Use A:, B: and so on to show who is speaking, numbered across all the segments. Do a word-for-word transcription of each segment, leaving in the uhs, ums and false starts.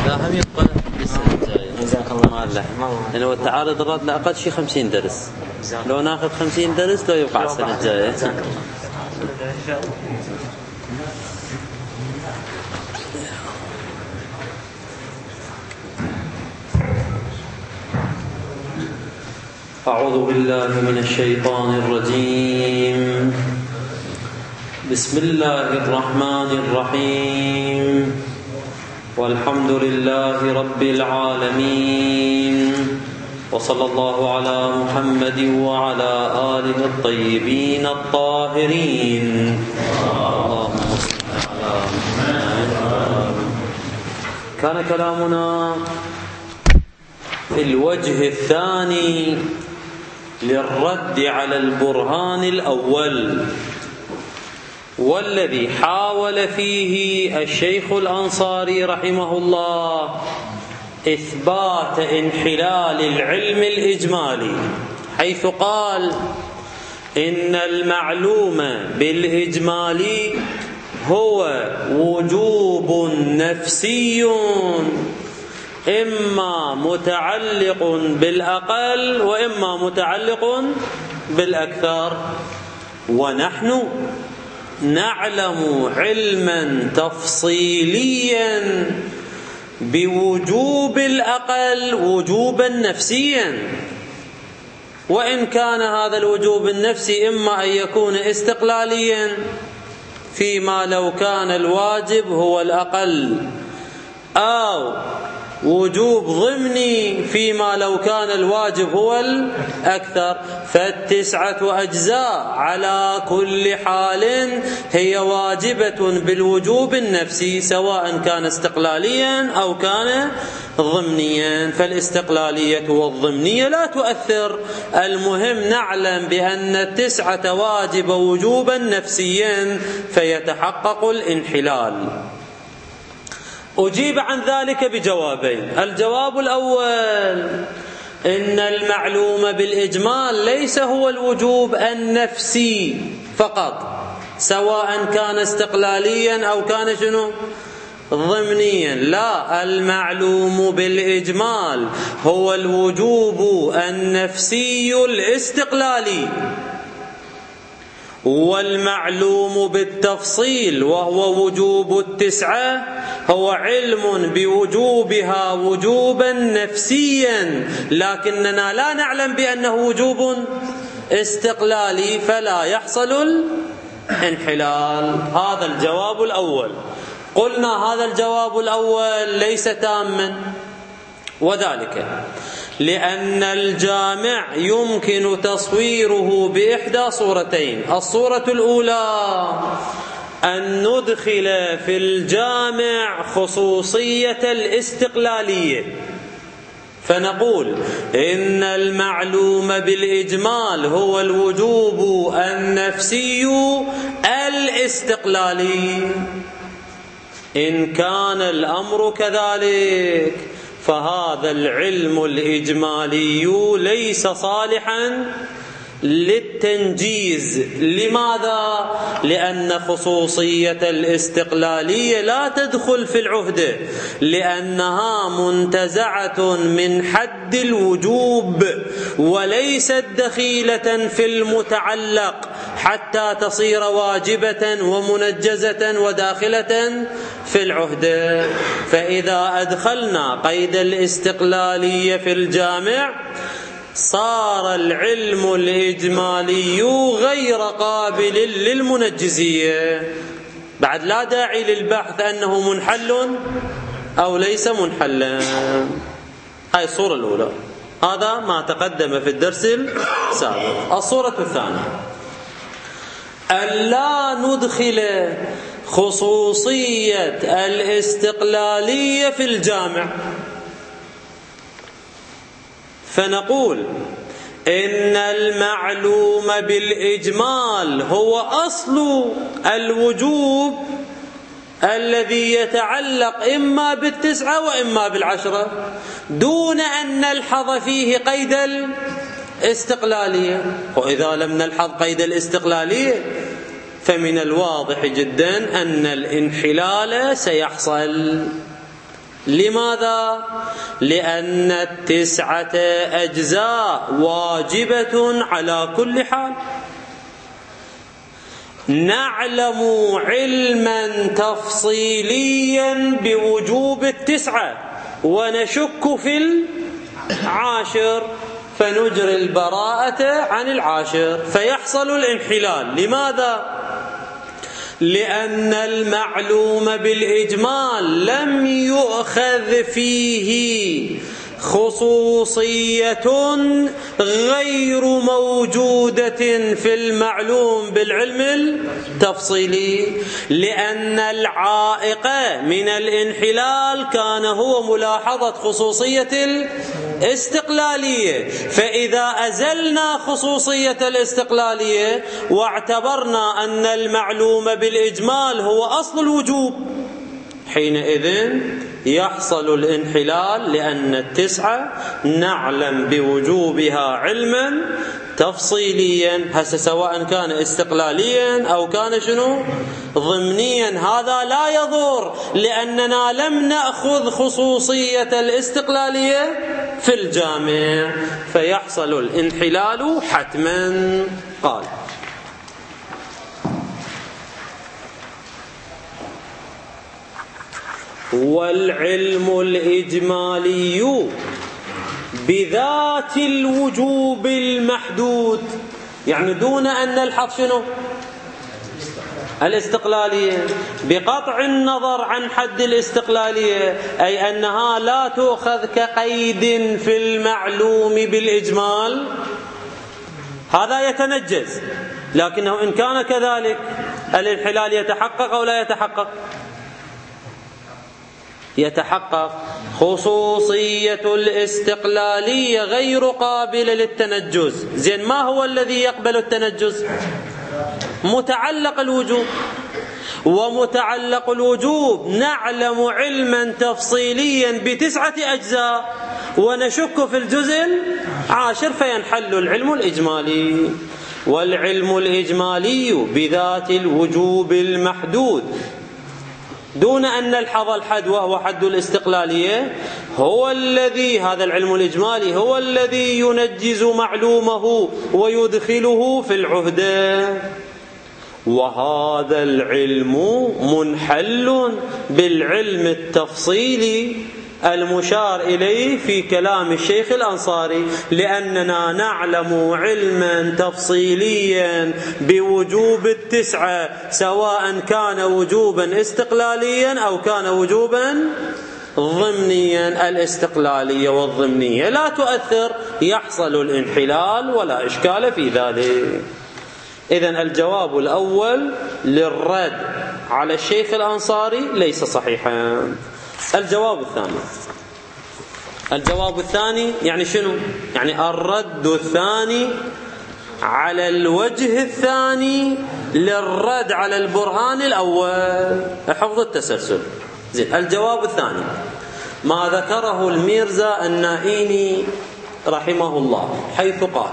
A: لا هم يبقى السنة الجاية.
B: جزاك الله خير.
A: يعني هو التعارض الرد لأقل شيء خمسين درس. لو ناخذ خمسين درس لو يبقى السنة الجاية.
B: جزاك الله.
A: أعوذ بالله من الشيطان الرجيم. بسم الله الرحمن الرحيم. والحمد لله رب العالمين، وصلى الله على محمد وعلى آله الطيبين الطاهرين. اللهم صل على محمد. كان كلامنا في الوجه الثاني للرد على البرهان الأول، والذي حاول فيه الشيخ الأنصاري رحمه الله إثبات انحلال العلم الإجمالي، حيث قال إن المعلوم بالإجمالي هو وجوب نفسي إما متعلق بالأقل وإما متعلق بالأكثر، ونحن نعلم علما تفصيليا بوجوب الأقل وجوبا نفسيا، وإن كان هذا الوجوب النفسي إما أن يكون استقلاليا فيما لو كان الواجب هو الأقل، أو وجوب ضمني فيما لو كان الواجب هو الأكثر، فالتسعة أجزاء على كل حال هي واجبة بالوجوب النفسي، سواء كان استقلاليا أو كان ضمنيا. فالاستقلالية والضمنية لا تؤثر، المهم نعلم بأن التسعة واجب وجوبا نفسيا فيتحقق الانحلال. أجيب عن ذلك بجوابين. الجواب الأول: إن المعلوم بالإجمال ليس هو الوجوب النفسي فقط، سواء كان استقلاليا أو كان شنو ضمنيا، لا، المعلوم بالإجمال هو الوجوب النفسي الاستقلالي، والمعلوم بالتفصيل وهو وجوب التسعة هو علم بوجوبها وجوبا نفسيا، لكننا لا نعلم بأنه وجوب استقلالي، فلا يحصل الانحلال. هذا الجواب الأول. قلنا هذا الجواب الأول ليس تاما، وذلك لأن الجامع يمكن تصويره بإحدى صورتين. الصورة الأولى أن ندخل في الجامع خصوصية الاستقلالية، فنقول إن المعلوم بالإجمال هو الوجوب النفسي الاستقلالي. إن كان الأمر كذلك فهذا العلم الإجمالي ليس صالحا للتنجيز. لماذا؟ لأن خصوصية الاستقلالية لا تدخل في العهدة، لأنها منتزعة من حد الوجوب وليست دخيلة في المتعلق حتى تصير واجبة ومنجزة وداخلة في العهدة. فإذا أدخلنا قيد الاستقلالية في الجامع صار العلم الإجمالي غير قابل للمنجزية، بعد لا داعي للبحث أنه منحل أو ليس منحلا. هاي الصورة الأولى، هذا ما تقدم في الدرس السابق. الصورة الثانية: ألا ندخل خصوصية الاستقلالية في الجامع، فنقول إن المعلوم بالإجمال هو أصل الوجوب الذي يتعلق إما بالتسعة وإما بالعشرة، دون أن نلحظ فيه قيد الاستقلالية. وإذا لم نلحظ قيد الاستقلالية فمن الواضح جدا أن الانحلال سيحصل. لماذا؟ لأن التسعة أجزاء واجبة على كل حال. نعلم علما تفصيليا بوجوب التسعة ونشك في العاشر، فنجري البراءة عن العاشر فيحصل الانحلال. لماذا؟ لأن المعلوم بالإجمال لم يؤخذ فيه خصوصية غير موجودة في المعلوم بالعلم التفصيلي، لأن العائق من الانحلال كان هو ملاحظة خصوصية الاستقلالية. فإذا أزلنا خصوصية الاستقلالية واعتبرنا أن المعلوم بالإجمال هو أصل الوجوب، حينئذ يحصل الانحلال، لأن التسعة نعلم بوجوبها علما تفصيليا، هسه سواء كان استقلاليا أو كان شنو ضمنيا، هذا لا يضر لأننا لم نأخذ خصوصية الاستقلالية في الجامع، فيحصل الانحلال حتما. قال: والعلم الإجمالي بذات الوجوب المحدود، يعني دون أن نلحظ شنو الاستقلالية، بقطع النظر عن حد الاستقلالية، أي أنها لا تؤخذ كقيد في المعلوم بالإجمال، هذا يتنجز. لكنه إن كان كذلك الانحلال يتحقق أو لا يتحقق؟ يتحقق. خصوصية الاستقلالية غير قابلة للتنجز. زين، ما هو الذي يقبل التنجز؟ متعلق الوجوب، ومتعلق الوجوب نعلم علما تفصيليا بتسعة أجزاء ونشك في الجزء العاشر، فينحل العلم الإجمالي. والعلم الإجمالي بذات الوجوب المحدود دون أن نلحظ الحد وهو حد الاستقلالية، هو الذي هذا العلم الإجمالي هو الذي ينجز معلومه ويدخله في العهدة. وهذا العلم منحل بالعلم التفصيلي المشار إليه في كلام الشيخ الأنصاري، لأننا نعلم علما تفصيليا بوجوب التسعة، سواء كان وجوبا استقلاليا أو كان وجوبا ضمنيا. الاستقلالية والضمنية لا تؤثر، يحصل الانحلال ولا إشكال في ذلك. إذن الجواب الأول للرد على الشيخ الأنصاري ليس صحيحا. الجواب الثاني الجواب الثاني يعني شنو؟ يعني الرد الثاني على الوجه الثاني للرد على البرهان الأول. حفظ التسلسل. زين، الجواب الثاني ما ذكره الميرزا النائيني رحمه الله، حيث قال: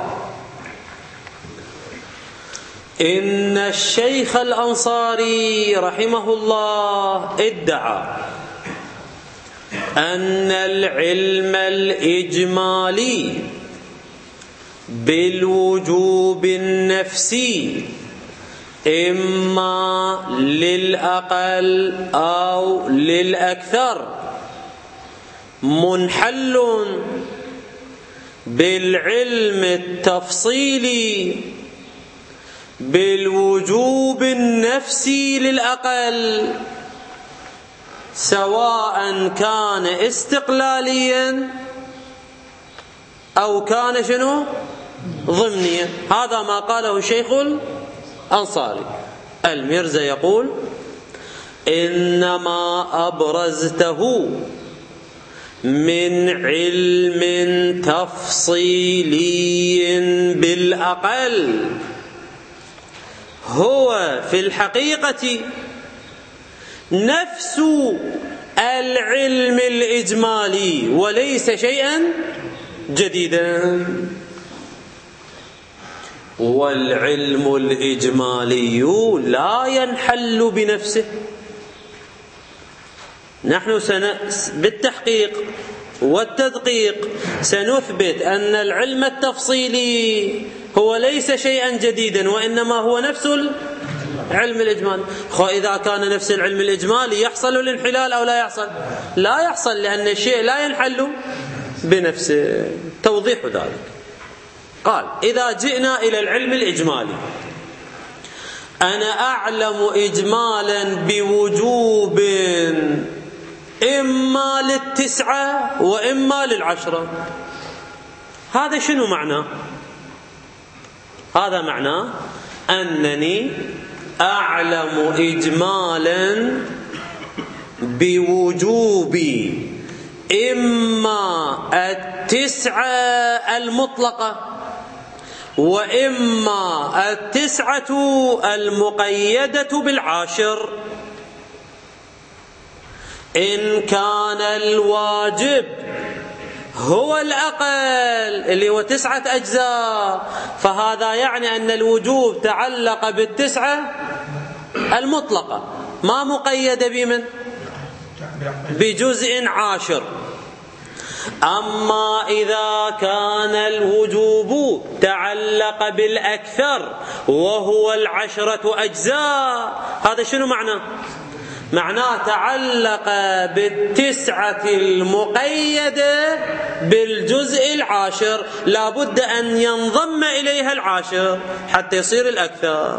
A: إن الشيخ الأنصاري رحمه الله ادعى أن العلم الإجمالي بالوجوب النفسي إما للأقل أو للأكثر منحل بالعلم التفصيلي بالوجوب النفسي للأقل، سواء كان استقلاليا أو كان شنو ضمنيا. هذا ما قاله الشيخ الأنصاري. الميرزا يقول: إنما أبرزته من علم تفصيلي بالأقل هو في الحقيقة نفس العلم الإجمالي وليس شيئا جديدا. والعلم الإجمالي لا ينحل بنفسه، نحن سن... بالتحقيق والتدقيق سنثبت أن العلم التفصيلي هو ليس شيئا جديدا، وإنما هو نفس العلم الإجمالي. خو إذا كان نفس العلم الإجمالي يحصل الانحلال أو لا يحصل؟ لا يحصل، لأن الشيء لا ينحل بنفسه. توضيح ذلك قال: إذا جئنا إلى العلم الإجمالي، أنا أعلم إجمالا بوجوب إما للتسعة وإما للعشرة. هذا شنو معناه؟ هذا معناه أنني أعلم إجمالا بوجوب إما التسعة المطلقة وإما التسعة المقيدة بالعاشر. إن كان الواجب هو الأقل اللي هو تسعة أجزاء، فهذا يعني أن الوجوب تعلق بالتسعة المطلقة، ما مقيدة بمن؟ بجزء عاشر. أما إذا كان الوجوب تعلق بالأكثر وهو العشرة أجزاء، هذا شنو معناه؟ معناه تعلق بالتسعة المقيدة بالجزء العاشر، لا بد أن ينضم إليها العاشر حتى يصير الأكثر.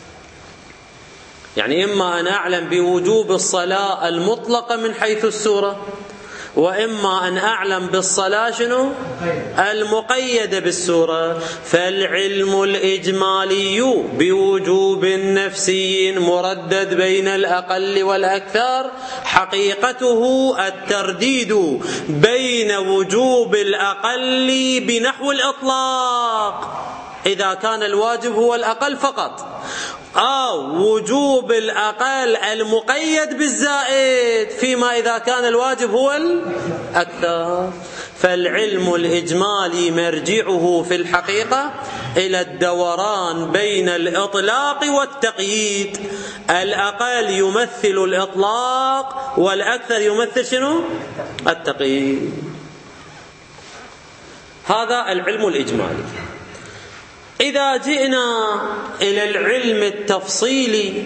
A: يعني إما أن أعلم بوجوب الصلاة المطلقة من حيث السورة، وإما أن أعلم بالصلاة شنو؟ المقيدة بالسورة. فالعلم الإجمالي بوجوب نفسي مردد بين الأقل والأكثر حقيقته الترديد بين وجوب الأقل بنحو الإطلاق إذا كان الواجب هو الأقل فقط، أو وجوب الأقل المقيد بالزائد فيما إذا كان الواجب هو الأكثر. فالعلم الإجمالي مرجعه في الحقيقة إلى الدوران بين الإطلاق والتقييد. الأقل يمثل الإطلاق والأكثر يمثل شنو؟ التقييد. هذا العلم الإجمالي. إذا جئنا إلى العلم التفصيلي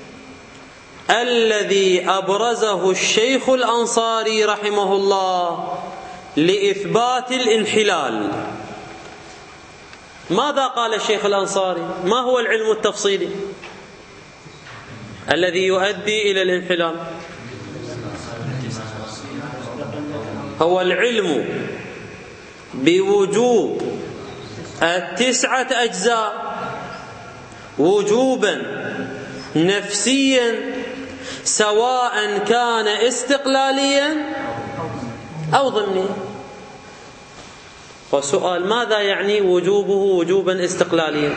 A: الذي أبرزه الشيخ الأنصاري رحمه الله لإثبات الانحلال، ماذا قال الشيخ الأنصاري؟ ما هو العلم التفصيلي الذي يؤدي إلى الانحلال؟ هو العلم بوجوب التسعة أجزاء وجوبا نفسيا سواء كان استقلاليا أو ضمنيا. وسؤال: ماذا يعني وجوبه وجوبا استقلاليا؟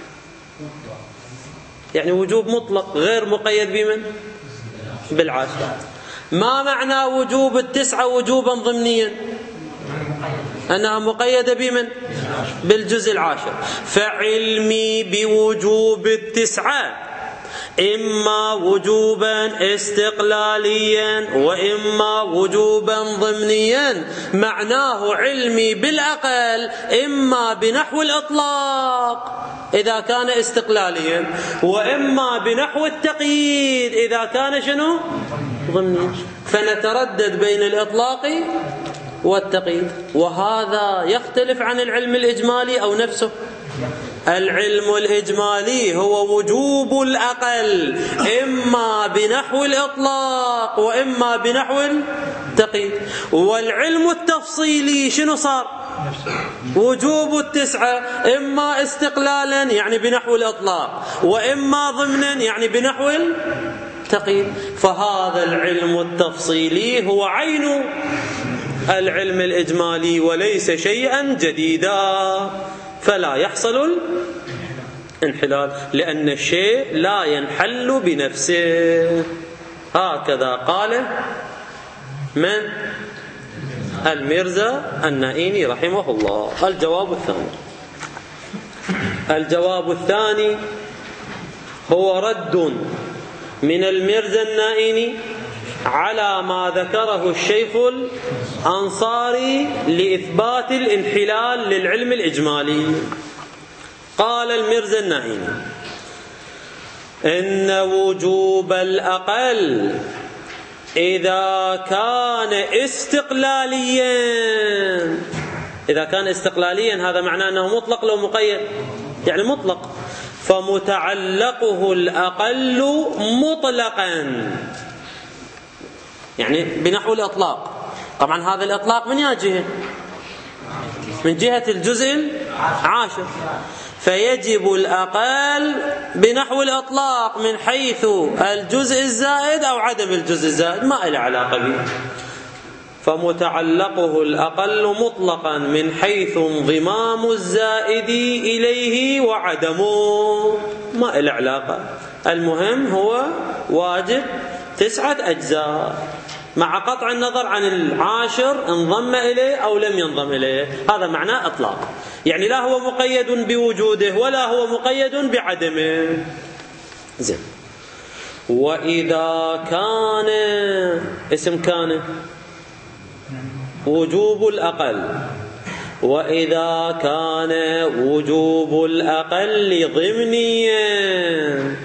A: يعني وجوب مطلق غير مقيد بمن؟ بالعاشر. ما معنى وجوب التسعة وجوبا ضمنيا؟ أنها مقيدة بمن؟ بالجزء العاشر. فعلمي بوجوب التسعة إما وجوبا استقلاليا وإما وجوبا ضمنيا، معناه علمي بالأقل إما بنحو الإطلاق إذا كان استقلاليا، وإما بنحو التقييد إذا كان شنو؟ ضمنيا. فنتردد بين الإطلاق والتقييد. وهذا يختلف عن العلم الإجمالي أو نفسه؟ العلم الإجمالي هو وجوب الأقل إما بنحو الإطلاق وإما بنحو التقييد. والعلم التفصيلي شنو صار؟ وجوب التسعة إما استقلالا يعني بنحو الإطلاق، وإما ضمنا يعني بنحو التقييد. فهذا العلم التفصيلي هو عين العلم الإجمالي وليس شيئا جديدا، فلا يحصل الانحلال لأن الشيء لا ينحل بنفسه. هكذا قال من؟ الميرزا النائيني رحمه الله. الجواب الثاني الجواب الثاني هو رد من الميرزا النائيني على ما ذكره الشيخ الأنصاري لإثبات الانحلال للعلم الإجمالي. قال الميرزا النعيمي: إن وجوب الأقل إذا كان استقلاليا، إذا كان استقلاليا هذا معناه أنه مطلق لو مقيد، يعني مطلق، فمتعلقه الأقل مطلقا، يعني بنحو الإطلاق. طبعا هذا الإطلاق من أي جهة؟ من جهة الجزء العاشر، فيجب الأقل بنحو الإطلاق من حيث الجزء الزائد أو عدم الجزء الزائد، ما له علاقة به. فمتعلقه الأقل مطلقا من حيث انضمام الزائد إليه وعدمه، ما له علاقة. المهم هو واجب تسعة أجزاء مع قطع النظر عن العاشر انضم إليه أو لم ينضم إليه، هذا معناه إطلاق، يعني لا هو مقيد بوجوده ولا هو مقيد بعدمه. زين. وإذا كان اسم كان وجوب الأقل، وإذا كان وجوب الأقل ضمنيا،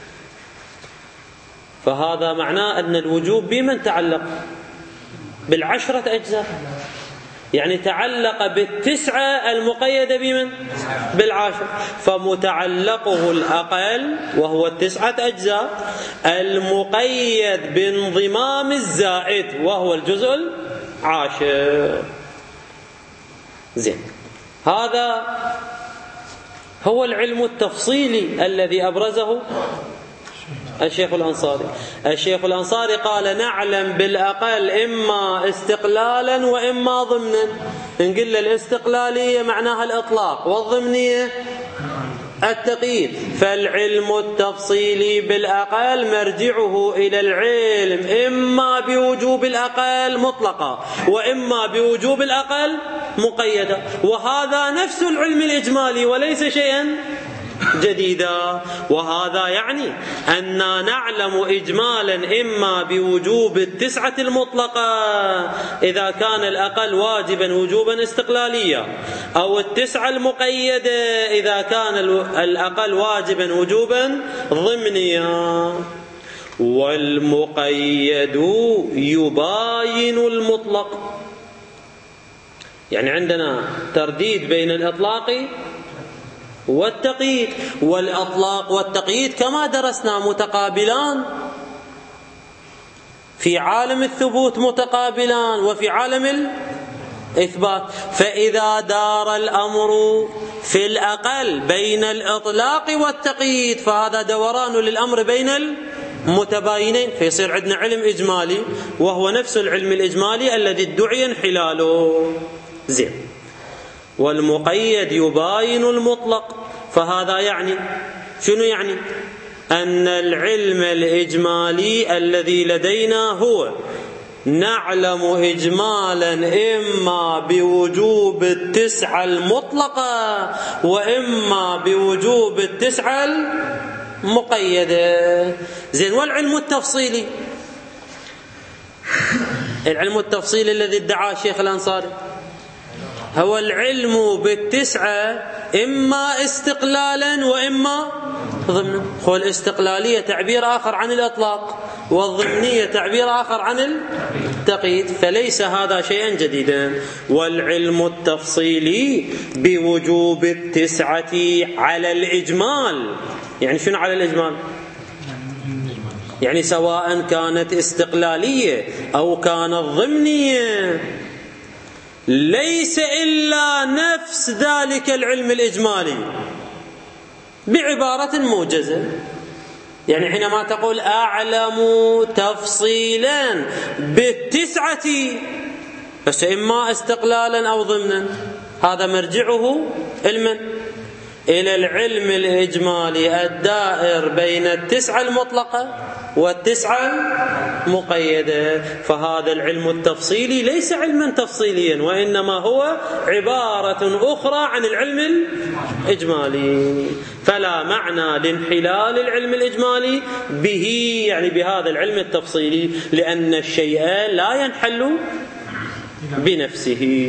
A: فهذا معناه أن الوجوب بمن تعلق؟ بالعشرة أجزاء، يعني تعلق بالتسعة المقيدة بمن؟ بالعشر. فمتعلقه الأقل وهو التسعة أجزاء المقيد بانضمام الزائد وهو الجزء العاشر. زين، هذا هو العلم التفصيلي الذي أبرزه الشيخ الأنصاري. الشيخ الأنصاري قال: نعلم بالأقل إما استقلالا وإما ضمنا. نقول الاستقلالية معناها الإطلاق، والضمنية التقييد. فالعلم التفصيلي بالأقل مرجعه إلى العلم إما بوجوب الأقل مطلقا وإما بوجوب الأقل مقيدا، وهذا نفس العلم الإجمالي وليس شيئا جديدا. وهذا يعني أننا نعلم إجمالا إما بوجوب التسعة المطلقة إذا كان الأقل واجبا وجوبا استقلاليا، أو التسعة المقيدة إذا كان الأقل واجبا وجوبا ضمنيا. والمقيد يباين المطلق، يعني عندنا ترديد بين الإطلاق والتقييد، والإطلاق والتقييد كما درسنا متقابلان، في عالم الثبوت متقابلان وفي عالم الإثبات. فإذا دار الأمر في الأقل بين الإطلاق والتقييد فهذا دوران للأمر بين المتباينين، فيصير عندنا علم إجمالي وهو نفس العلم الإجمالي الذي ادعي انحلاله. زين. والمقيد يباين المطلق، فهذا يعني شنو؟ يعني أن العلم الإجمالي الذي لدينا هو نعلم إجمالا إما بوجوب التسعة المطلقة وإما بوجوب التسعة المقيدة. زين. والعلم التفصيلي، العلم التفصيلي الذي ادعاه الشيخ الأنصاري هو العلم بالتسعة إما استقلالا وإما ضمنا. هو الاستقلالية تعبير آخر عن الإطلاق، والضمنية تعبير آخر عن التقييد، فليس هذا شيئا جديدا. والعلم التفصيلي بوجوب التسعة على الإجمال، يعني شنو على الإجمال؟ يعني سواء كانت استقلالية أو كانت ضمنية، ليس إلا نفس ذلك العلم الإجمالي بعبارة موجزة. يعني حينما تقول أعلم تفصيلا بالتسعة، بس إما استقلالا أو ضمنا، هذا مرجعه علما إلى العلم الإجمالي الدائر بين التسعة المطلقة والتسعة المقيدة. فهذا العلم التفصيلي ليس علما تفصيليا، وإنما هو عبارة أخرى عن العلم الإجمالي. فلا معنى لانحلال العلم الإجمالي به، يعني بهذا العلم التفصيلي، لأن الشيء لا ينحل بنفسه.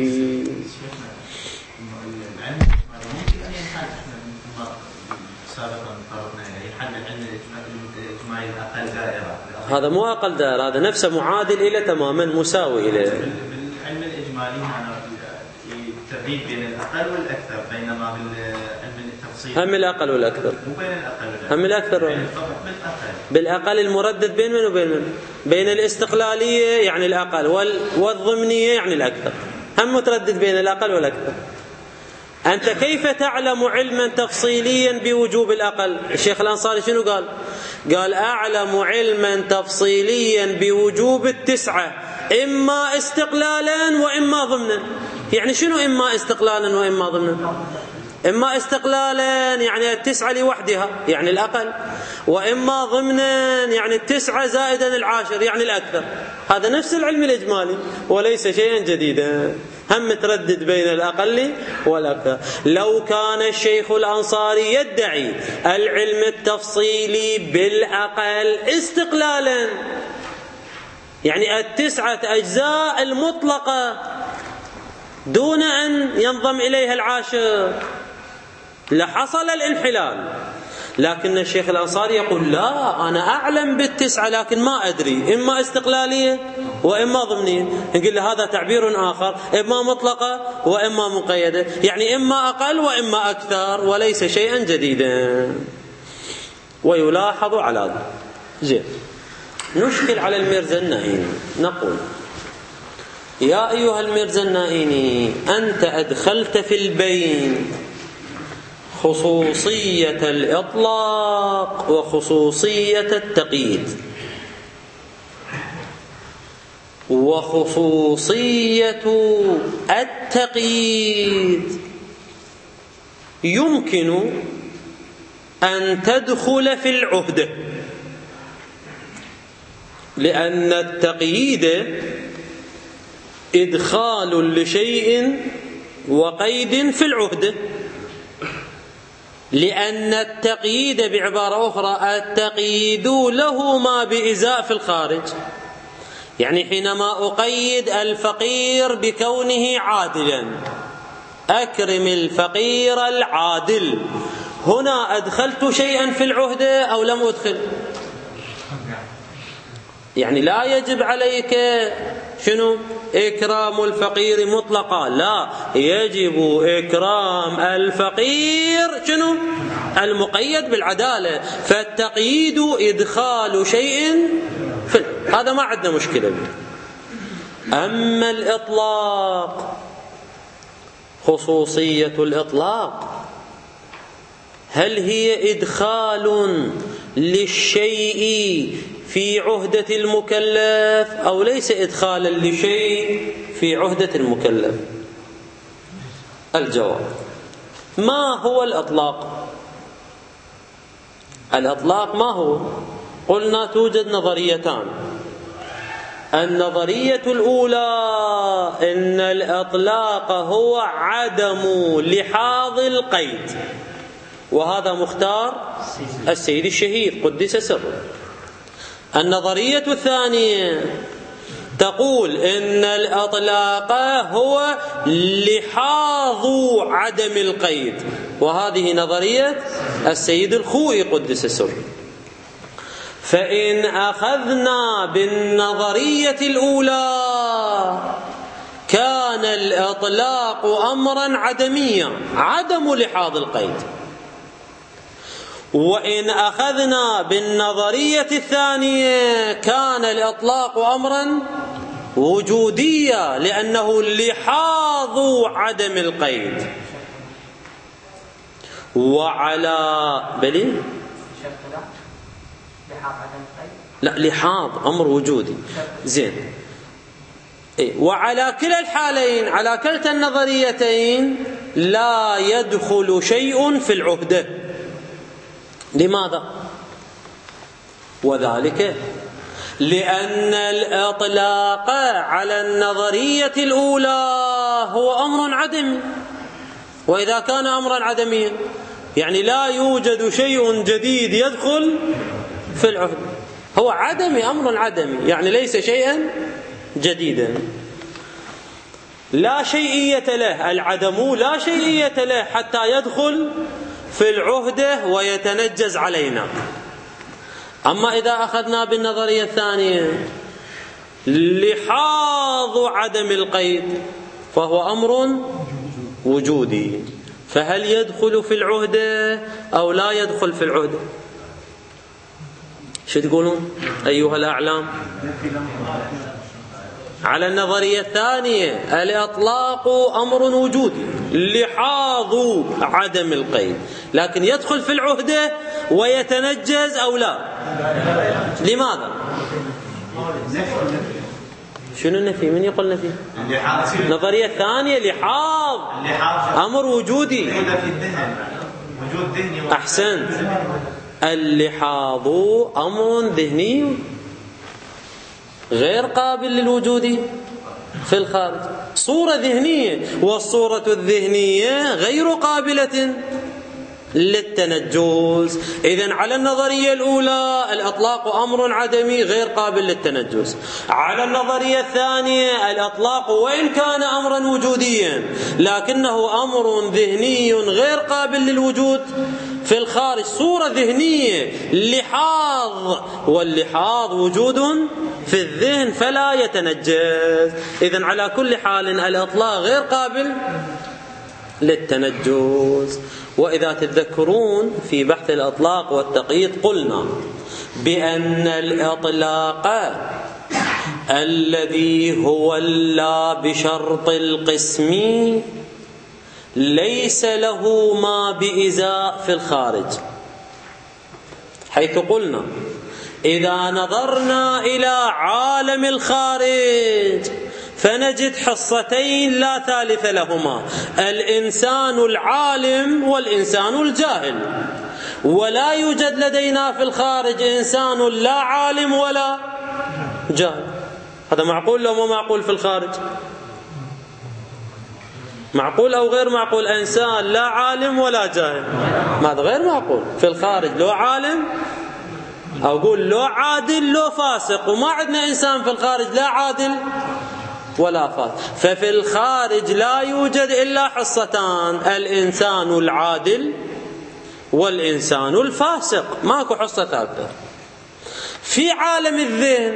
A: هذا مو أقل دائرة، هذا نفسه معادل إلى تماما مساوي إلى
B: العلم الإجمالي تفريق بين الأقل والأكثر، بينما بالعلم التفصيلي
A: هم الأقل والأكثر،
B: مو بين الأقل
A: هم الأكثر
B: بالأقل.
A: بالأقل المردد بين من وبين من؟ بين الاستقلالية يعني الأقل والضمنية يعني الأكثر، هم متردد بين الأقل والأكثر. أنت كيف تعلم علما تفصيليا بوجوب الأقل؟ الشيخ الأنصاري شنو قال؟ قال أعلم علما تفصيليا بوجوب التسعة إما استقلالا وإما ضمنا. يعني شنو إما استقلالا وإما ضمنا؟ إما استقلالا يعني التسعة لوحدها يعني الأقل، وإما ضمنا يعني التسعة زائدا العاشر يعني الأكثر. هذا نفس العلم الإجمالي وليس شيئا جديدا، هم متردد بين الأقل والأكثر. لو كان الشيخ الأنصاري يدعي العلم التفصيلي بالأقل استقلالا، يعني التسعة أجزاء المطلقة دون أن ينضم إليها العاشر، لحصل الانحلال. لكن الشيخ الأنصاري يقول لا، أنا أعلم بالتسعة لكن ما أدري، إما استقلالية وإما ضمنية. نقول له هذا تعبير آخر، إما مطلقة وإما مقيدة، يعني إما أقل وإما أكثر، وليس شيئا جديدا. ويلاحظ على هذا. زين، نشكل على الميرزا النائيني، نقول يا أيها الميرزا النائيني، أنت أدخلت في البين خصوصية الإطلاق وخصوصية التقييد، وخصوصية التقييد يمكن أن تدخل في العهدة، لأن التقييد إدخال لشيء وقيد في العهدة، لأن التقييد بعبارة أخرى التقييد له ما بإزاء في الخارج. يعني حينما أقيد الفقير بكونه عادلا، أكرم الفقير العادل، هنا أدخلت شيئا في العهدة أو لم أدخل؟ يعني لا يجب عليك شنو إكرام الفقير مطلقا، لا، يجب إكرام الفقير شنو المقيد بالعدالة. فالتقييد إدخال شيء في، هذا ما عندنا مشكلة به. أما الإطلاق، خصوصية الإطلاق، هل هي إدخال للشيء في عهدة المكلف أو ليس إدخالا لشيء في عهدة المكلف؟ الجواب: ما هو الإطلاق؟ الإطلاق ما هو؟ قلنا توجد نظريتان. النظرية الأولى إن الإطلاق هو عدم لحاظ القيد، وهذا مختار السيد الشهيد قدس سره. النظرية الثانية تقول إن الإطلاق هو لحاظ عدم القيد، وهذه نظرية السيد الخوئي قدس سره. فإن أخذنا بالنظرية الأولى كان الإطلاق أمرا عدميا، عدم لحاظ القيد. وإن أخذنا بالنظرية الثانية كان الإطلاق أمرا وجوديا، لأنه لحاظ عدم القيد. وعلى بلي لا، لحاظ أمر وجودي. زين، وعلى كلا الحالين، على كلتا النظريتين، لا يدخل شيء في العهدة. لماذا؟ وذلك لأن الإطلاق على النظرية الأولى هو أمر عدمي، وإذا كان أمرا عدميا يعني لا يوجد شيء جديد يدخل في العهد، هو عدمي، أمر عدمي، يعني ليس شيئا جديدا. لا شيئية له، العدم لا شيئية له حتى يدخل في العهدة ويتنجز علينا. أما إذا أخذنا بالنظرية الثانية لحاظ عدم القيد فهو أمر وجودي، فهل يدخل في العهدة أو لا يدخل في العهدة؟ شو تقولون أيها الأعلام؟ على النظرية الثانية الإطلاق أمر وجودي لحاظ عدم القيد، لكن يدخل في العهدة ويتنجز أو لا؟ لماذا؟ شنو النفي؟ من يقول نفي؟ النظرية الثانية لحاظ أمر وجودي. أحسنت، اللحاظ أمر ذهني غير قابل للوجود في الخارج، صورة ذهنية، والصورة الذهنية غير قابلة للتنجز. إذن على النظرية الأولى الإطلاق أمر عدمي غير قابل للتنجز، على النظرية الثانية الإطلاق وإن كان أمرا وجوديا لكنه أمر ذهني غير قابل للوجود في الخارج، صورة ذهنية، لحاظ، واللحاظ وجود في الذهن فلا يتنجز. إذن على كل حال الإطلاق غير قابل للتنجز. وإذا تتذكرون في بحث الإطلاق والتقييد قلنا بأن الإطلاق الذي هو لا بشرط القسم ليس له ما بإزاء في الخارج، حيث قلنا إذا نظرنا إلى عالم الخارج فنجد حصتين لا ثالث لهما، الإنسان العالم والإنسان الجاهل، ولا يوجد لدينا في الخارج إنسان لا عالم ولا جاهل. هذا معقول لو ما معقول في الخارج؟ معقول أو غير معقول؟ إنسان لا عالم ولا جاهل، ماذا غير معقول؟ في الخارج لو عالم أو أقول لو عادل لو فاسق، وما عندنا إنسان في الخارج لا عادل ولا فاسق. ففي الخارج لا يوجد إلا حصتان، الإنسان العادل والإنسان الفاسق، ماكو حصة ثالثة. في عالم الذهن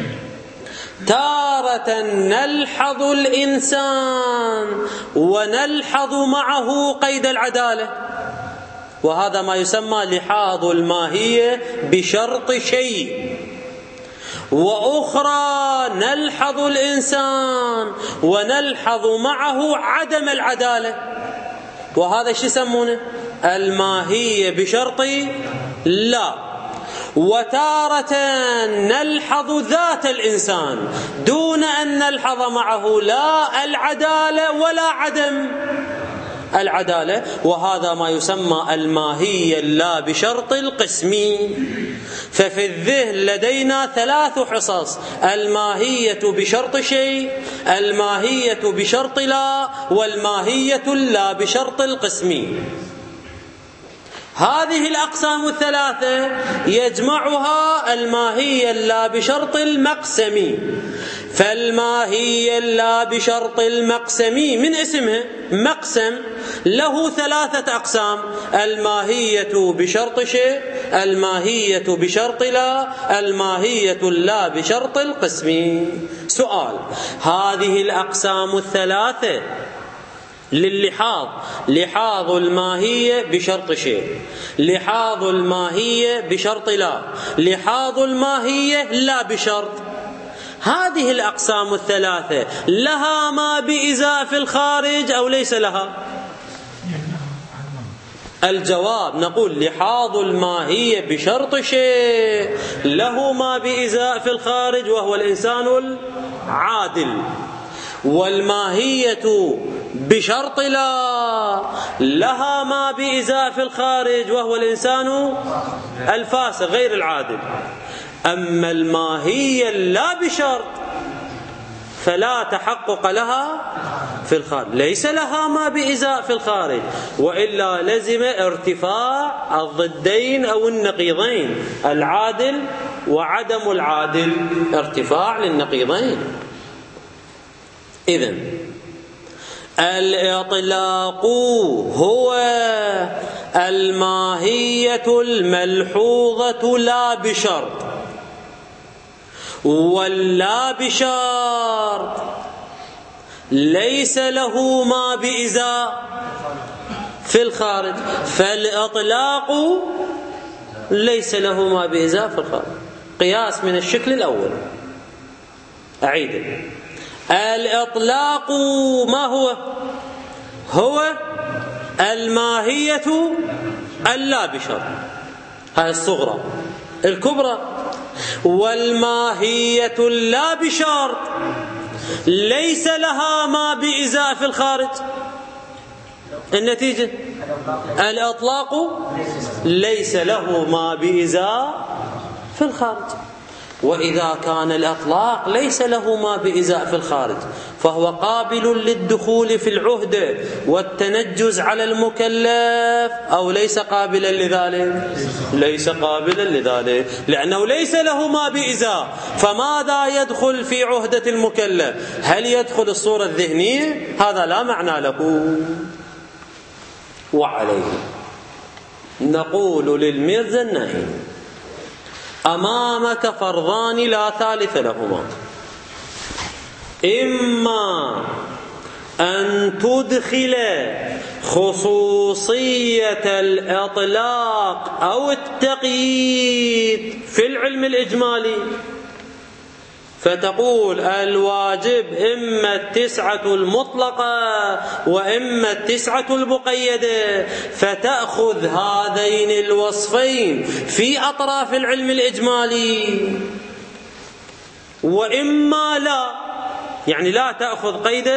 A: تارة نلحظ الإنسان ونلحظ معه قيد العدالة، وهذا ما يسمى لحاظ الماهية بشرط شيء، وأخرى نلحظ الإنسان ونلحظ معه عدم العدالة، وهذا شو يسمونه؟ الماهية بشرط لا. وتارة نلحظ ذات الإنسان دون أن نلحظ معه لا العدالة ولا عدم العدالة، وهذا ما يسمى الماهية لا بشرط القسم. ففي الذهن لدينا ثلاث حصص: الماهية بشرط شيء، الماهية بشرط لا، والماهية لا بشرط القسم. هذه الأقسام الثلاثة يجمعها الماهية لا بشرط المقسم. فالماهية لا بشرط المقسم من اسمها مقسم له ثلاثة أقسام: الماهية بشرط شيء، الماهية بشرط لا، الماهية لا بشرط القسم. سؤال: هذه الأقسام الثلاثة لللحاظ، لحاظ الماهية بشرط شيء، لحاظ الماهية بشرط لا، لحاظ الماهية لا بشرط، هذه الأقسام الثلاثة لها ما بإزاء في الخارج أو ليس لها؟ الجواب نقول لحاظ الماهية بشرط شيء له ما بإزاء في الخارج وهو الإنسان العادل، والماهية بشرط لا لها ما بإزاء في الخارج وهو الإنسان الفاسق غير العادل. أما الماهية لا بشرط فلا تحقق لها في الخارج، ليس لها ما بإزاء في الخارج، وإلا لزم ارتفاع الضدين أو النقيضين، العادل وعدم العادل، ارتفاع للنقيضين. إذن الإطلاق هو الماهية الملحوظة لا بشرط، واللا بشرط ليس له ما بإزاء في الخارج، فالإطلاق ليس له ما بإزاء في الخارج. قياس من الشكل الأول. أعيد: الإطلاق ما هو؟ هو الماهية اللا بشرط، هذه الصغرى. الكبرى: والماهية اللا بشرط ليس لها ما بإزاء في الخارج. النتيجة: الإطلاق ليس له ما بإزاء في الخارج. وإذا كان الإطلاق ليس له ما بإزاء في الخارج، فهو قابل للدخول في العهدة والتنجز على المكلف، أو ليس قابلا لذلك؟ ليس قابلا لذلك، لأنه ليس له ما بإزاء. فماذا يدخل في عهدة المكلف؟ هل يدخل الصورة الذهنية؟ هذا لا معنى له. وعليه نقول للميرزا النهي: أمامك فرضان لا ثالث لهما، إما أن تدخل خصوصية الإطلاق أو التقييد في العلم الإجمالي، فتقول الواجب إما التسعة المطلقة وإما التسعة المقيدة، فتأخذ هذين الوصفين في أطراف العلم الإجمالي، وإما لا، يعني لا تأخذ قيد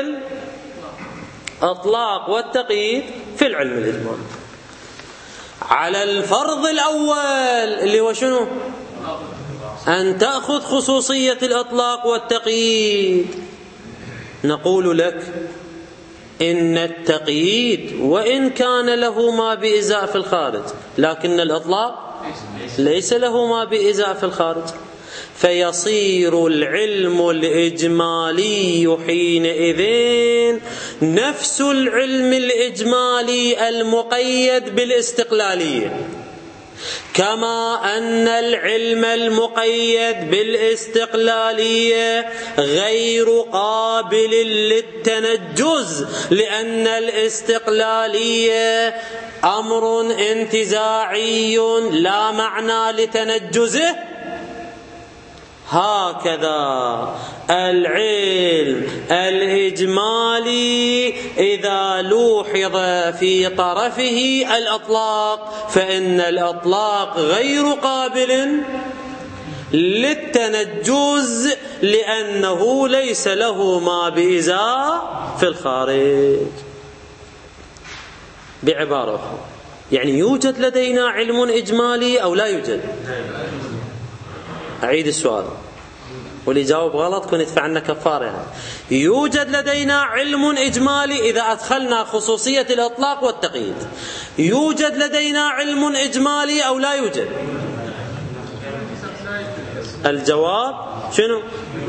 A: الإطلاق والتقييد في العلم الإجمالي. على الفرض الأول اللي هو شنو؟ أن تأخذ خصوصية الإطلاق والتقييد، نقول لك إن التقييد وإن كان له ما بإزاء في الخارج، لكن الإطلاق ليس له ما بإزاء في الخارج، فيصير العلم الإجمالي حينئذ نفس العلم الإجمالي المقيد بالاستقلالية، كما أن العلم المقيد بالاستقلالية غير قابل للتنجز، لأن الاستقلالية أمر انتزاعي لا معنى لتنجزه. هكذا العلم الإجمالي إذا لوحظ في طرفه الإطلاق، فإن الإطلاق غير قابل للتنجز، لأنه ليس له ما بإزاء في الخارج. بعبارة أخرى، يعني يوجد لدينا علم إجمالي أو لا يوجد؟ أعيد السؤال، واللي جاوب غلط كن يدفع عنا كفارة. يعني يوجد لدينا علم إجمالي إذا أدخلنا خصوصية الإطلاق والتقييد، يوجد لدينا علم إجمالي أو لا يوجد؟ الجواب شنو؟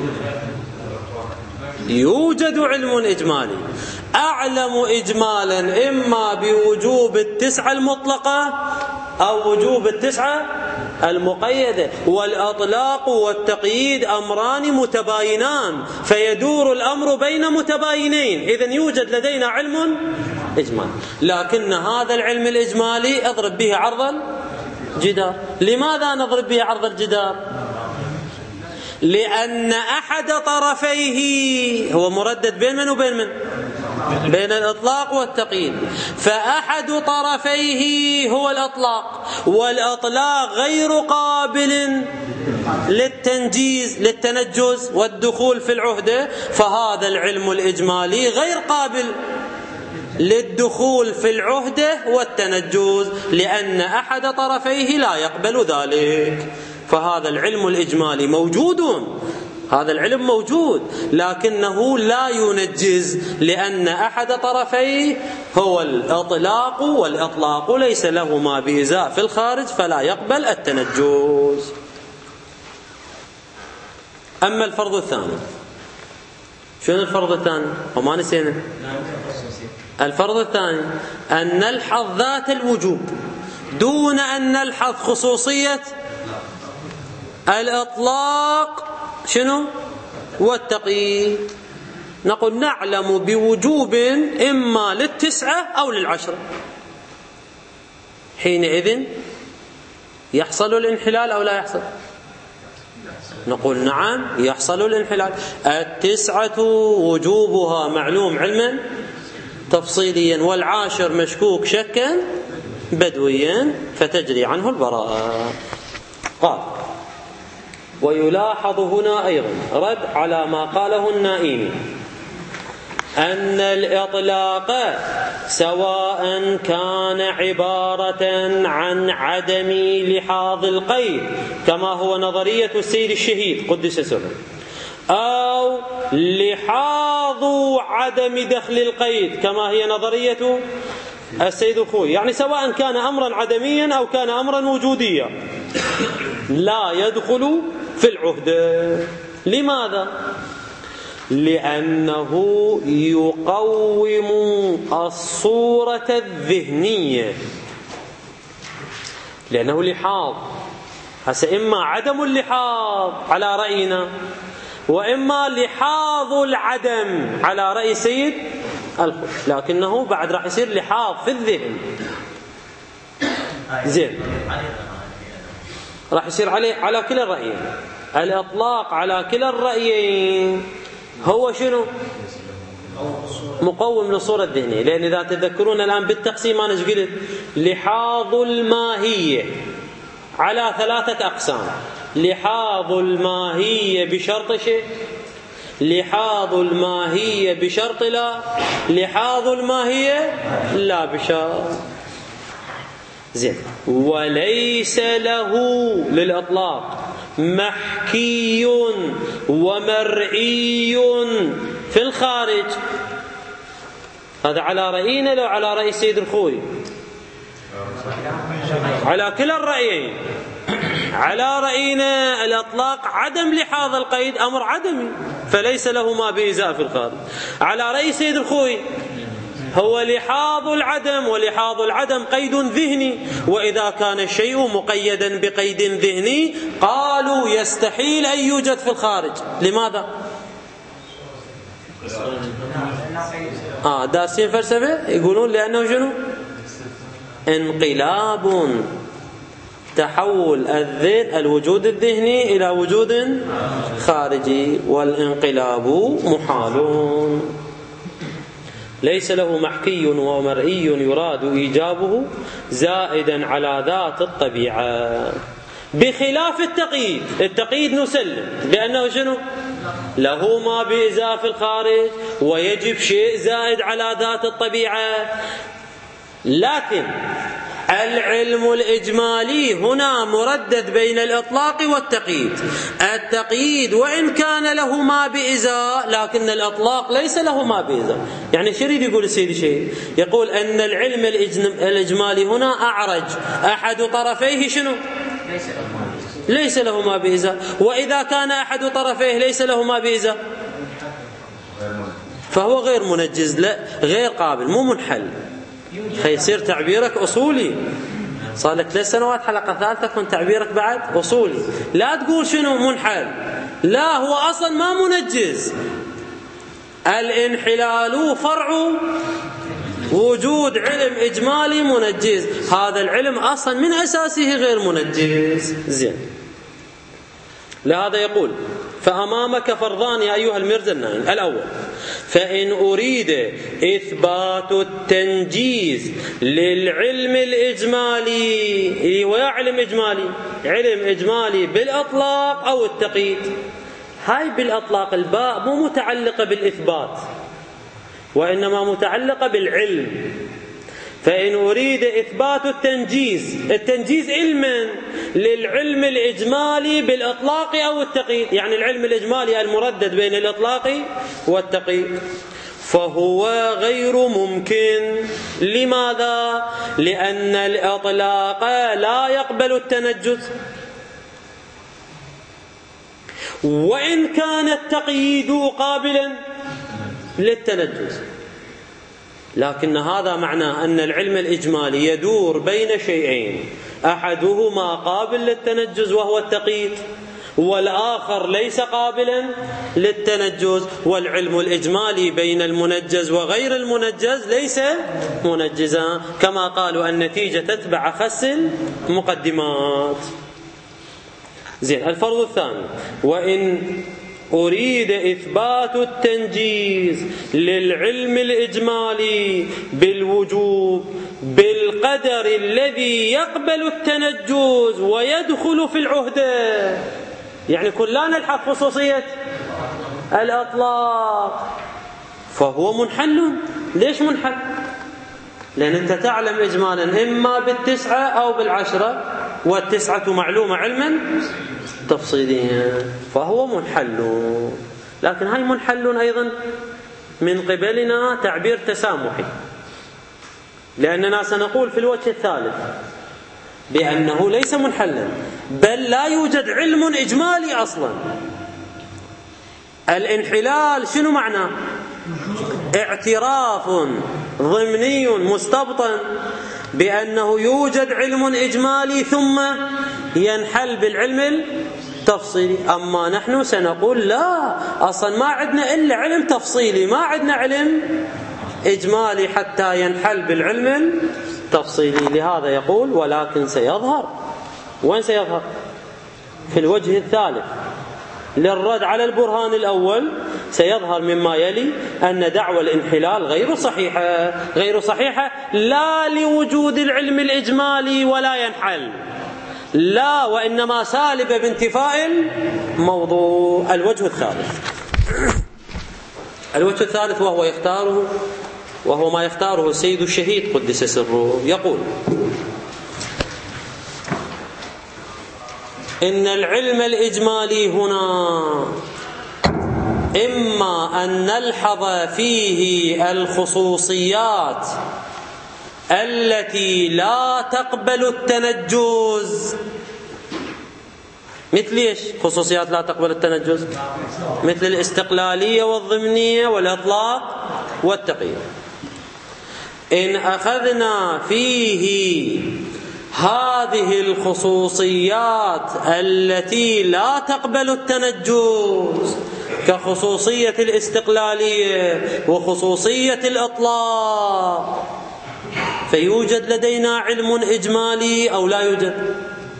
A: يوجد علم إجمالي. أعلم إجمالا إما بوجوب التسعة المطلقة أو وجوب التسعة المقيدة، والإطلاق والتقييد أمران متباينان، فيدور الأمر بين متباينين. إذن يوجد لدينا علم إجمالي، لكن هذا العلم الإجمالي اضرب به عرض الجدار. لماذا نضرب به عرض الجدار؟ لأن أحد طرفيه هو مردد بين من وبين من؟ بين الإطلاق والتقييد، فأحد طرفيه هو الإطلاق، والإطلاق غير قابل للتنجيز للتنجز والدخول في العهدة، فهذا العلم الإجمالي غير قابل للدخول في العهدة والتنجز، لأن أحد طرفيه لا يقبل ذلك. فهذا العلم الإجمالي موجود هذا العلم موجود لكنه لا ينجز، لأن أحد طرفيه هو الإطلاق، والإطلاق ليس له ما بإزاء في الخارج فلا يقبل التنجز. أما الفرض الثاني، شنو الفرض الثاني؟ وما نسينا الفرض الثاني أن نلحظ ذات الوجوب دون أن نلحظ خصوصية الإطلاق شنو؟ والتقييد. نقول نعلم بوجوب إما للتسعة أو للعشرة، حينئذ يحصل الانحلال أو لا يحصل؟ نقول نعم يحصل الانحلال. التسعة وجوبها معلوم علما تفصيليا، والعاشر مشكوك شكا بدويا فتجري عنه البراءة. قال: ويلاحظ هنا أيضا رد على ما قاله النائمي أن الإطلاق سواء كان عبارة عن عدم لحاظ القيد كما هو نظرية السيد الشهيد قدس سره، أو لحاظ عدم دخل القيد كما هي نظرية السيد الخوي، يعني سواء كان أمرا عدميا أو كان أمرا وجوديا لا يدخل في العهدة. لماذا؟ لأنه يقوم الصورة الذهنية، لأنه لحاظ. هسه إما عدم اللحاظ على رأينا، وإما لحاظ العدم على رأي سيد الخوي، لكنه بعد راح يصير لحاظ في الذهن. زين، راح يصير عليه على كلا الرأيين. الإطلاق على كلا الرأيين هو شنو؟ مقوم للصورة الذهنية. لأن إذا تذكرون الآن بالتقسيم أنا ايش قلت؟ لحاظ الماهية على ثلاثة أقسام: لحاظ الماهية بشرط شيء، لحاظ الماهية بشرط لا، لحاظ الماهية لا بشرط. زين، وليس له للإطلاق محكي ومرئي في الخارج. هذا على رأينا لو على رأي السيد الخوي؟ على كلا الرأيين. على رأينا الإطلاق عدم لحاظ القيد أمر عدمي فليس له ما بإزاء في الخارج. على رأي السيد الخوي هو لحاظ العدم، ولحاظ العدم قيد ذهني، وإذا كان الشيء مقيدا بقيد ذهني قالوا يستحيل أن يوجد في الخارج. لماذا؟ آه دارسين فلسفة يقولون لأنه شنو؟ انقلاب، تحول الذهن الوجود الذهني إلى وجود خارجي، والانقلاب محال. ليس له محكي ومرئي يراد إيجابه زائدا على ذات الطبيعة، بخلاف التقييد. التقييد نسلم بأنه شنو؟ له ما بإزاء في الخارج ويجب شيء زائد على ذات الطبيعة. لكن العلم الإجمالي هنا مردد بين الإطلاق والتقييد. التقييد وإن كان له ما بإزاء لكن الإطلاق ليس له ما بإزاء. يعني شو يريد يقول السيد شيء؟ يقول أن العلم الإجمالي هنا أعرج، أحد طرفيه شنو؟ ليس له ما بإزاء. وإذا كان أحد طرفيه ليس له ما بإزاء فهو غير منجز، لا غير قابل، مو منحل. خيصير تعبيرك أصولي، صار لك ثلاث سنوات حلقة ثالثة كنت تعبيرك بعد أصولي. لا تقول شنو منحل، لا هو أصلا ما منجز. الانحلال فرع وجود علم إجمالي منجز، هذا العلم أصلا من أساسه غير منجز. زين، لهذا يقول: فأمامك فرضان يا أيها المرزا النائم. الأول: فإن أريد إثبات التنجيز للعلم الإجمالي، ويا علم إجمالي، علم إجمالي بالأطلاق أو التقييد. هاي بالأطلاق الباء مو متعلقة بالإثبات وإنما متعلقة بالعلم. فإن أريد إثبات التنجيز، التنجيز علما للعلم الإجمالي بالإطلاق أو التقييد، يعني العلم الإجمالي المردد بين الإطلاق والتقييد، فهو غير ممكن. لماذا؟ لأن الإطلاق لا يقبل التنجز، وإن كان التقييد قابلا للتنجز، لكن هذا معناه أن العلم الإجمالي يدور بين شيئين، أحدهما قابل للتنجز وهو التقييد، والآخر ليس قابلا للتنجز. والعلم الإجمالي بين المنجز وغير المنجز ليس منجزا، كما قالوا النتيجة تتبع خس المقدمات. زين. الفرض الثاني: وإن أريد إثبات التنجيز للعلم الإجمالي بالوجوب بالقدر الذي يقبل التنجز ويدخل في العهدة، يعني كلنا نلحق خصوصية الإطلاق، فهو منحل. ليش منحل؟ لأن أنت تعلم إجمالا إما بالتسعة أو بالعشرة، والتسعة معلومة علما تفصيليا، فهو منحل. لكن هاي منحل أيضا من قبلنا تعبير تسامحي، لأننا سنقول في الوجه الثالث بأنه ليس منحلا، بل لا يوجد علم إجمالي أصلا. الانحلال شنو معناه؟ اعتراف ضمني مستبطن بأنه يوجد علم إجمالي ثم ينحل بالعلم التفصيلي. أما نحن سنقول لا، أصلا ما عندنا إلا علم تفصيلي، ما عندنا علم إجمالي حتى ينحل بالعلم التفصيلي. لهذا يقول: ولكن سيظهر. وين سيظهر؟ في الوجه الثالث للرد على البرهان الأول، سيظهر مما يلي أن دعوى الانحلال غير صحيحة. غير صحيحة لا لوجود العلم الإجمالي ولا ينحل، لا، وإنما سالبة بانتفاء الموضوع. الوجه الثالث الوجه الثالث وهو يختاره، وهو ما يختاره السيد الشهيد قدس سره، يقول: إن العلم الإجمالي هنا إما أن نلحظ فيه الخصوصيات التي لا تقبل التنجز. مثل ايش خصوصيات لا تقبل التنجز؟ مثل الاستقلالية والضمنية والإطلاق والتقييد. إن أخذنا فيه هذه الخصوصيات التي لا تقبل التنجز كخصوصية الاستقلالية وخصوصية الإطلاق، فيوجد لدينا علم إجمالي أو لا يوجد؟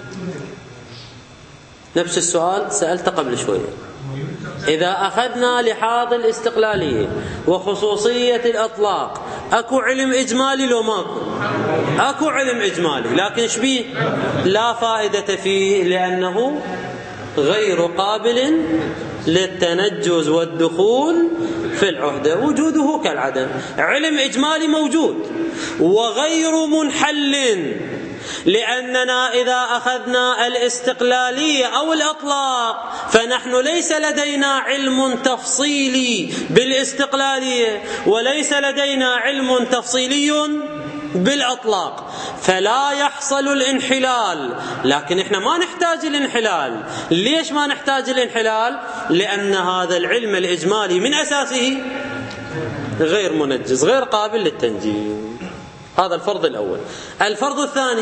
A: نفس السؤال سألت قبل شوية. إذا أخذنا لحاظ الاستقلالية وخصوصية الإطلاق، أكو علم إجمالي لو ماكو؟ أكو علم إجمالي، لكن شبيه لا فائدة فيه لأنه غير قابل للتنجز والدخول في العهدة، وجوده كالعدم. علم إجمالي موجود وغير منحل، لأننا إذا أخذنا الاستقلالية أو الإطلاق فنحن ليس لدينا علم تفصيلي بالاستقلالية وليس لدينا علم تفصيلي بالإطلاق، فلا يحصل الانحلال. لكن إحنا ما نحتاج الانحلال. ليش ما نحتاج الانحلال؟ لأن هذا العلم الإجمالي من أساسه غير منجز، غير قابل للتنجيز. هذا الفرض الأول. الفرض الثاني: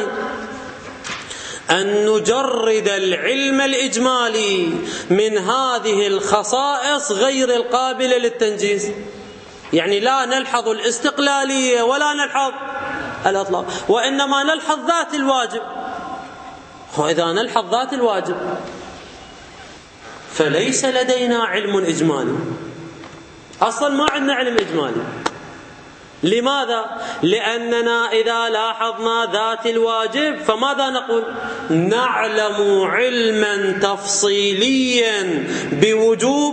A: أن نجرد العلم الإجمالي من هذه الخصائص غير القابلة للتنجيز، يعني لا نلحظ الاستقلالية ولا نلحظ الإطلاق، وإنما نلحظ ذات الواجب. وإذا نلحظ ذات الواجب فليس لدينا علم إجمالي، أصلا ما عندنا علم إجمالي. لماذا؟ لأننا إذا لاحظنا ذات الواجب فماذا نقول؟ نعلم علما تفصيليا بوجوب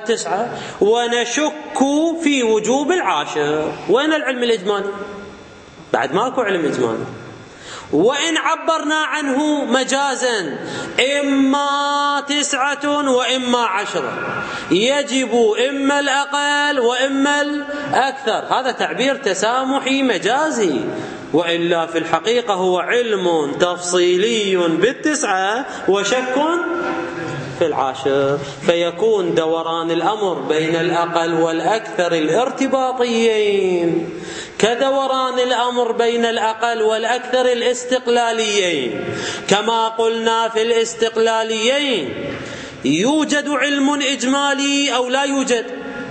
A: التسعة ونشك في وجوب العاشر. وين العلم الإجمالي؟ بعد ماكو علم إجمالي. وإن عبرنا عنه مجازا إما تسعة وإما عشرة، يجب إما الأقل وإما الأكثر، هذا تعبير تسامحي مجازي، وإلا في الحقيقة هو علم تفصيلي بالتسعة وشك في العاشر، فيكون دوران الأمر بين الأقل والأكثر الارتباطيين كدوران الأمر بين الأقل والأكثر الاستقلاليين. كما قلنا في الاستقلاليين يوجد علم إجمالي أو لا يوجد؟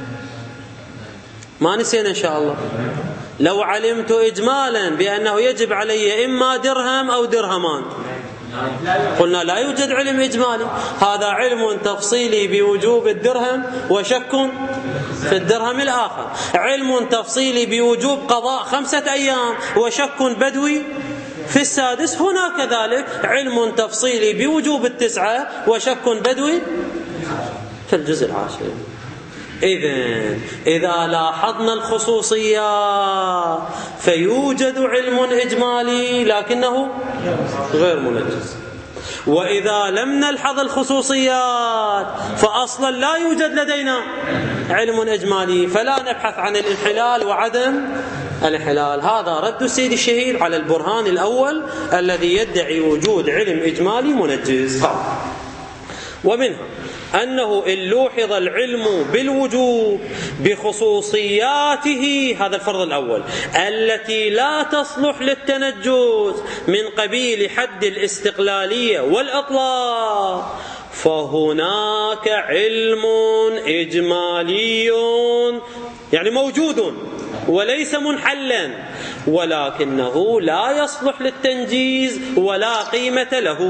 A: ما نسينا إن شاء الله. لو علمت إجمالا بأنه يجب علي إما درهم أو درهمان، قلنا لا يوجد علم إجمالي، هذا علم تفصيلي بوجوب الدرهم وشك في الدرهم الآخر، علم تفصيلي بوجوب قضاء خمسة أيام وشك بدوي في السادس، هنا كذلك علم تفصيلي بوجوب التسعة وشك بدوي في الجزء العاشر. إذن إذا لاحظنا الخصوصيات فيوجد علم إجمالي لكنه غير منجز، وإذا لم نلحظ الخصوصيات فأصلا لا يوجد لدينا علم إجمالي، فلا نبحث عن الانحلال وعدم الانحلال. هذا رد السيد الشهيد على البرهان الأول الذي يدعي وجود علم إجمالي منجز. ومنها أنه إن لوحظ العلم بالوجوب بخصوصياته، هذا الفرض الأول، التي لا تصلح للتنجز من قبيل حد الاستقلالية والإطلاق، فهناك علم إجمالي يعني موجود وليس منحلا، ولكنه لا يصلح للتنجيز ولا قيمة له.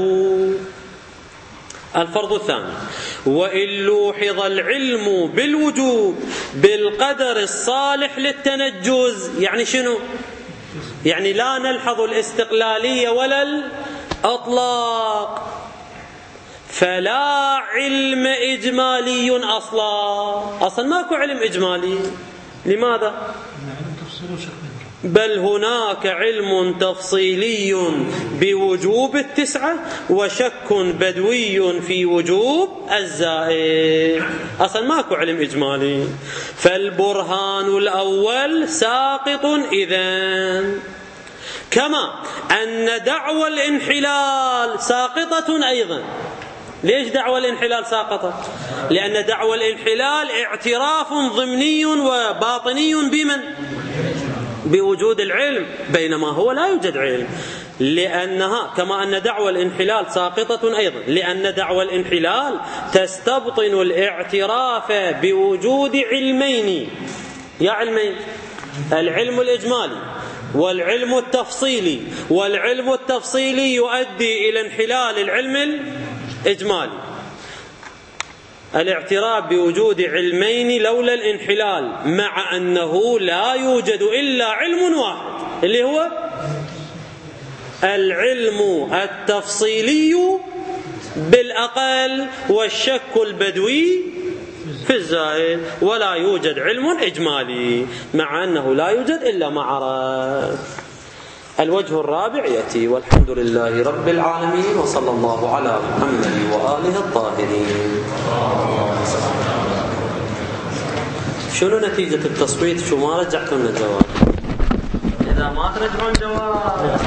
A: الفرض الثاني: وإن لوحظ العلم بالوجوب بالقدر الصالح للتنجز، يعني شنو؟ يعني لا نلحظ الاستقلالية ولا الإطلاق، فلا علم إجمالي أصلا، أصلا ماكو علم إجمالي. لماذا؟ بل هناك علم تفصيلي بوجوب التسعة وشك بدوي في وجوب الزائد، أصلا ماكو علم إجمالي، فالبرهان الأول ساقط إذن. كما أن دعوى الانحلال ساقطة أيضا. ليش دعوى الانحلال ساقطت؟ لأن دعوى الانحلال اعتراف ضمني وباطني بمن؟ بوجود العلم، بينما هو لا يوجد علم، لأنها كما أن دعوى الانحلال ساقطة أيضا، لأن دعوى الانحلال تستبطن الاعتراف بوجود علمين، يا علمين، العلم الإجمالي والعلم التفصيلي، والعلم التفصيلي يؤدي إلى انحلال العلم الإجمالي. الاعتراف بوجود علمين لولا الانحلال، مع أنه لا يوجد إلا علم واحد اللي هو العلم التفصيلي بالأقل والشك البدوي في الزائد، ولا يوجد علم إجمالي، مع أنه لا يوجد إلا معرض. الوجه الرابع يأتي: والحمد لله رب العالمين، وصلى الله على محمد وآله الطاهرين. شنو نتيجة التصويت؟ شو ما رجعتوا لنا جواب؟ إذا ما ترجعون جواب